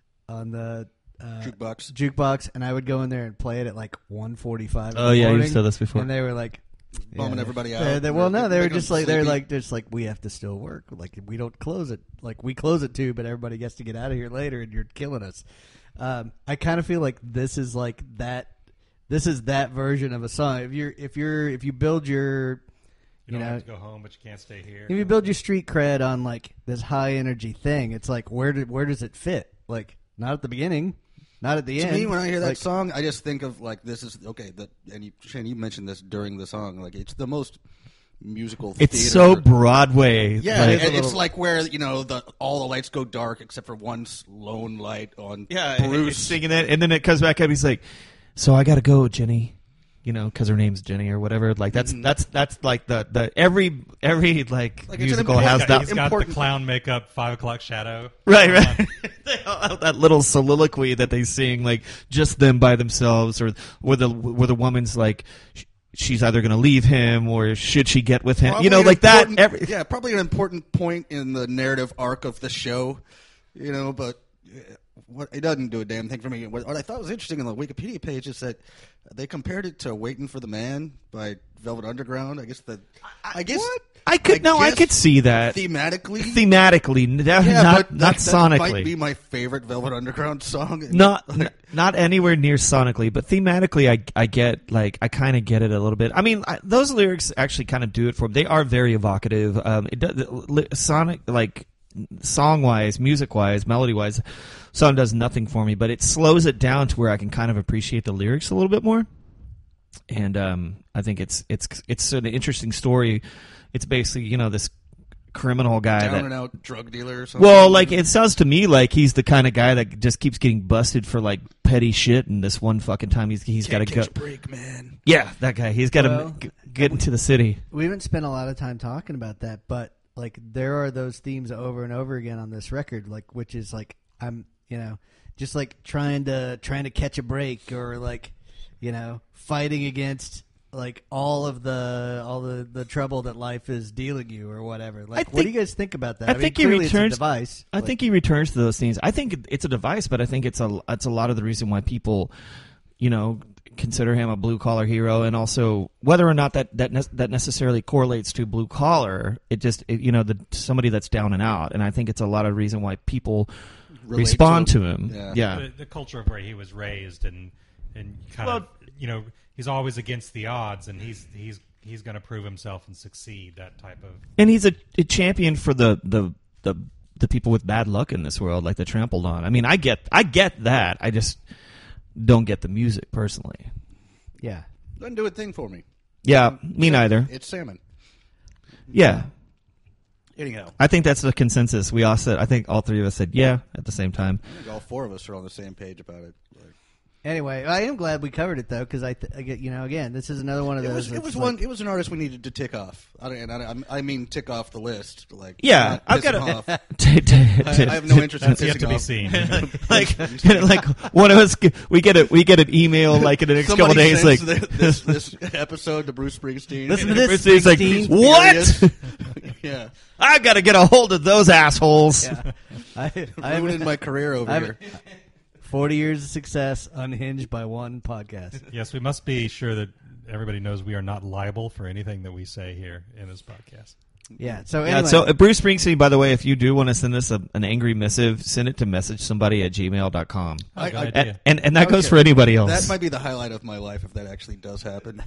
Jukebox. and I would go in there and play it at 1:45. Oh, yeah, you said this before. and they were like. Bumming everybody out. They Making were them just sleepy. we have to still work. We don't close it. We close it too, but everybody gets to get out of here later, and you're killing us. I kind of feel like this is that. This is that version of a song. If you build your, You don't have to go home, but you can't stay here. if you build your street cred on this high energy thing, it's where does it fit? Not at the beginning. Not at the To end. me, when I hear that song, I just think of this is okay. Shane, you mentioned this during the song. It's the most musical. It's theater. so Broadway. Yeah, like, it's where all the lights go dark except for one lone light on yeah, Bruce singing it, and then it comes back up. He's like, "So I got to go, Jenny." Because her name's Jenny or whatever. That's like the every musical has He's that. got the important- clown makeup, 5 o'clock shadow. Right. They all have that little soliloquy that they sing, just them by themselves, or where the woman's she's either going to leave him or should she get with him? Probably that. Probably an important point in the narrative arc of the show. But what it doesn't do a damn thing for me. What I thought was interesting on the Wikipedia page is that they compared it to "Waiting for the Man" by Velvet Underground. I guess I could see that thematically. Not that sonically. might be my favorite Velvet Underground song. Not anywhere near sonically, but thematically, I get I kind of get it a little bit. I mean, those lyrics actually kind of do it for me. They are very evocative. It does song wise, music wise, melody wise, song does nothing for me, but it slows it down to where I can kind of appreciate the lyrics a little bit more. And I think it's an interesting story. It's basically this criminal guy down and out drug dealer or something. Well, it sounds to me like he's the kind of guy that just keeps getting busted for petty shit, and this one fucking time he's got to go. Break, man. Yeah, that guy. He's got to get into the city. We haven't spent a lot of time talking about that, but there are those themes over and over again on this record, which is I'm just trying to catch a break, or fighting against all the trouble that life is dealing you, or whatever. What do you guys think about that? I think clearly he returns. It's a device. I think he returns to those things. I think it's a device, but I think it's a lot of the reason why people, consider him a blue collar hero, and also whether or not that necessarily correlates to blue collar. It just somebody that's down and out, and I think it's a lot of reason why people respond to him. Yeah. The culture of where he was raised, and kind of he's always against the odds, and he's going to prove himself and succeed. That type of, and he's a champion for the people with bad luck in this world, like the trampled on. I mean, I get that. I just don't get the music personally. Yeah, doesn't do a thing for me. Yeah, me neither. It's salmon. Yeah. Anyhow, I think that's the consensus. We all said. I think all three of us said yeah at the same time. I think all four of us are on the same page about it. Anyway, I am glad we covered it though, because again, this is another one of those. It was an artist we needed to tick off. I mean, tick off the list. Yeah, I've got to. I have no interest in that's yet pissing to be off. seen. like one of us, we get an email in the next couple of days, this episode to Bruce Springsteen. Listen to this, Bruce Springsteen's Springsteen. what? Yeah, I got to get a hold of those assholes. Yeah. I ruined my career over here. 40 years of success unhinged by one podcast. Yes, we must be sure that everybody knows we are not liable for anything that we say here in this podcast. Yeah. So anyway. So Bruce Springsteen, by the way, if you do want to send us an angry missive, send it to messagesomebody@gmail.com. And that goes for anybody else. That might be the highlight of my life if that actually does happen.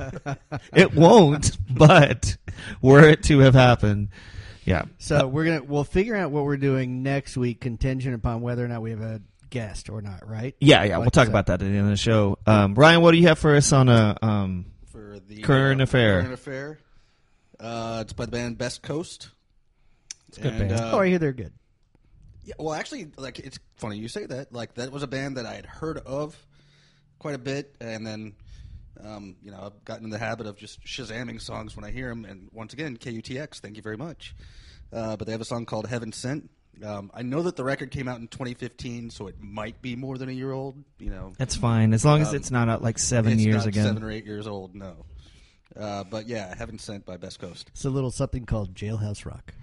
It won't, but were it to have happened, yeah. So we'll figure out what we're doing next week, contingent upon whether or not we have a guest or not, right? Yeah. We'll talk about that at the end of the show. Ryan, what do you have for us on for the Current Affair? Current Affair. It's by the band Best Coast. It's a good band. I hear they're good. Yeah, well, actually, it's funny you say that. That was a band that I had heard of quite a bit, and then I've gotten in the habit of just Shazamming songs when I hear them. And once again, KUTX, thank you very much. But they have a song called Heaven Sent. I know that the record came out in 2015, so it might be more than a year old. That's fine, as long as it's not 7 years not again. 7 or 8 years old, no. But yeah, Heaven Sent by Best Coast. It's a little something called Jailhouse Rock.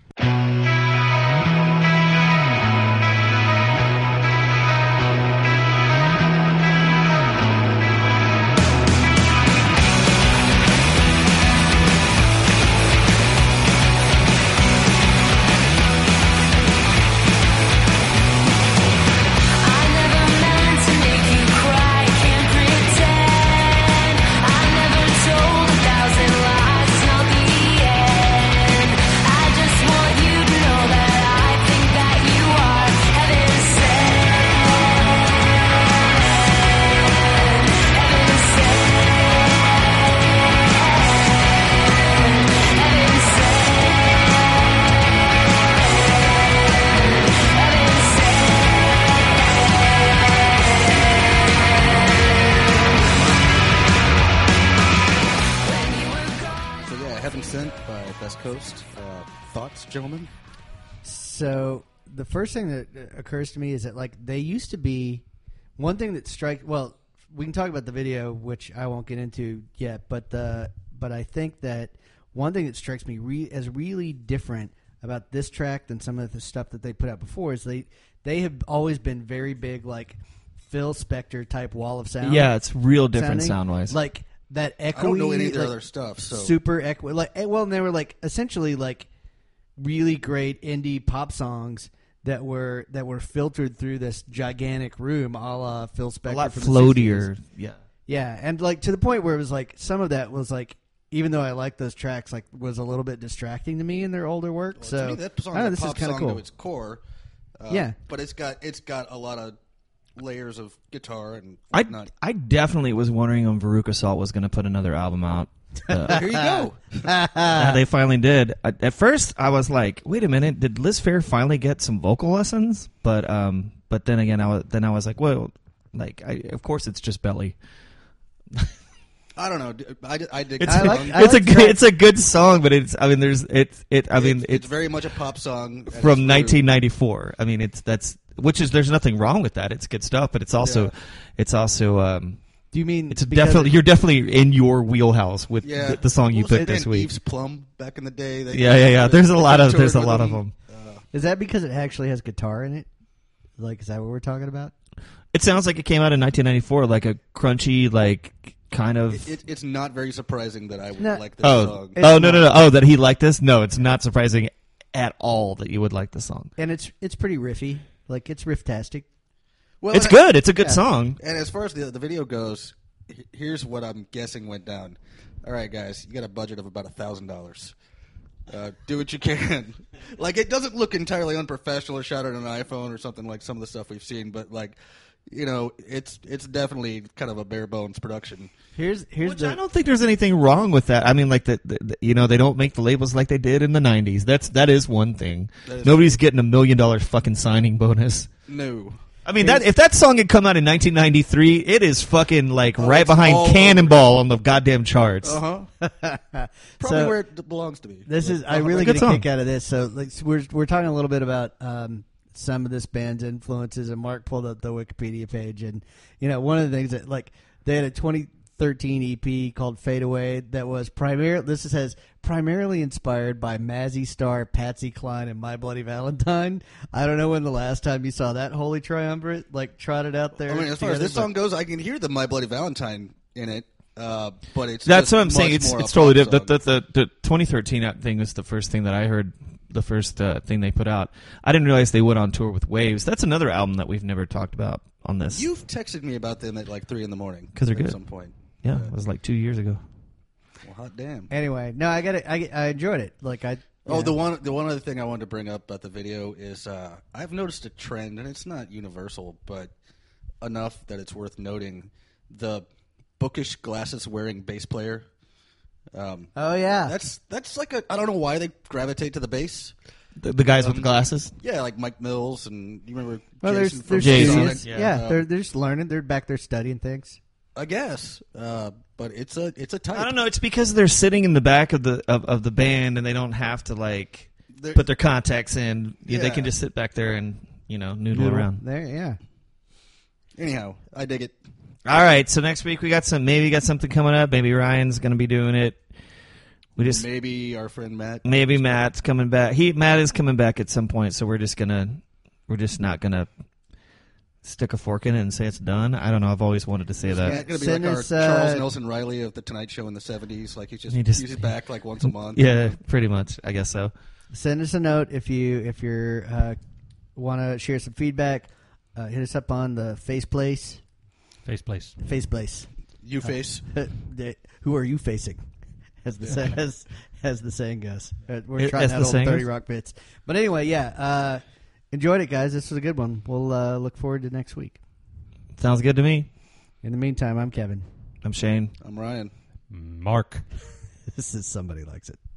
Thoughts, gentlemen? So the first thing that occurs to me is that they used to be one thing that well, we can talk about the video, which I won't get into yet, but I think that one thing that strikes me as really different about this track than some of the stuff that they put out before is they have always been very big, like Phil Spector type wall of sound. Yeah, it's real different sounding. sound-wise. Like that echoey. I don't know any of their like, other stuff. So super echoey. Like, well, and they were like essentially like really great indie pop songs that were filtered through this gigantic room, a la Phil Spector. a lot from the floatier. 60s. Yeah. Yeah, and like to the point where it was like some of that was like, even though I like those tracks, like was a little bit distracting to me in their older work. well, so to me, that song I don't know, is this a is pop kind of song cool. to its core. Yeah. But it's got a lot of layers of guitar and I whatnot. I definitely was wondering when Veruca Salt was going to put another album out. Here you go. Yeah, they finally did. At first, I was like, "Wait a minute, did Liz Phair finally get some vocal lessons?" But then again, I was like, "Well, like, of course, it's just Belly." I don't know. I dig It's, the like- song. I it's a like good, track- it's a good song, but it's It's very much a pop song at its from root. 1994. I mean, there's nothing wrong with that. It's good stuff, but it's also Do you mean it's because definitely you're definitely in your wheelhouse with Yeah, the song you What was picked it? this And week. Eve's Plum back in the day. Yeah. There's a lot of toured with them. them. is that because it actually has guitar in it? Like, is that what we're talking about? It sounds like it came out in 1994, like a crunchy, like kind of. It's not very surprising that I would No. like this Oh, song. It's no! not. Oh, that he liked this? No, it's not surprising at all that you would like the song. And it's pretty riffy. Like, it's riff-tastic. Well, It's and good. It's a good Yeah. song. And as far as the video goes, here's what I'm guessing went down. All right, guys, you got a budget of about $1,000. Do what you can. Like, it doesn't look entirely unprofessional or shot on an iPhone or something like some of the stuff we've seen, but like, you know, it's definitely kind of a bare bones production. Here's Which I don't think there's anything wrong with that. I mean, like the they don't make the labels like they did in the '90s. That is one thing. That is Nobody's getting $1 million fucking signing bonus. No. I mean, if that song had come out in 1993, it is fucking like right it's behind all Cannonball on the goddamn charts. Uh-huh. Probably So- where it belongs to be. This is I But- really Good get a song. kick out of this. So like we're talking a little bit about some of this band's influences, and Mark pulled up the Wikipedia page, and you know one of the things that like they had a 2013 EP called Fade Away that was primarily inspired by Mazzy Star, Patsy Cline, and My Bloody Valentine. I don't know when the last time you saw that holy triumvirate like trotted out there. I mean, as far as together, this but- song goes, I can hear the My Bloody Valentine in it, but it's That's just what I'm saying. much It's more it's a totally pop different. song. The 2013 thing was the first thing that I heard. The first thing they put out. I didn't realize they went on tour with Waves. That's another album that we've never talked about on this. You've texted me about them at like 3 a.m. 'Cause they're at good. some point. Yeah, it was like 2 years ago. Well, hot damn. Anyway, no, I got it. I enjoyed it. Like I. Oh, yeah. the one other thing I wanted to bring up about the video is I've noticed a trend, and it's not universal, but enough that it's worth noting. The bookish glasses wearing bass player. Oh yeah. That's like I don't know why they gravitate to the bass. The guys with the glasses. Yeah, like Mike Mills, and you remember Well, Jason they're from Jason. Sonic? studious. Yeah, Um, they're just learning. They're back there studying things. I guess, but it's a type. I don't know. It's because they're sitting in the back of the band and they don't have to like They're- put their contacts in. Yeah, they Yeah. can just sit back there and noodle around. There, yeah. Anyhow, I dig it. All right. So next week we got something coming up. Maybe Ryan's going to be doing it. We just Maybe our friend Matt. maybe Matt's coming back. Matt is coming back at some point. So we're just not gonna stick a fork in it and say it's done. I don't know. I've always wanted to say that. Matt going to be Send like our us, Charles Nelson Riley of the Tonight Show in the '70s. Like he's back like once a month. Yeah, pretty much. I guess so. Send us a note if you're want to share some feedback. Hit us up on the Faceplace. Faceplace. You face. Who are you facing? As the saying goes. We're As trying the out old saying 30 goes? Rock bits. But anyway, yeah. Enjoyed it, guys. This was a good one. We'll look forward to next week. Sounds good to me. In the meantime, I'm Kevin. I'm Shane. I'm Ryan. Mark. This is Somebody Likes It.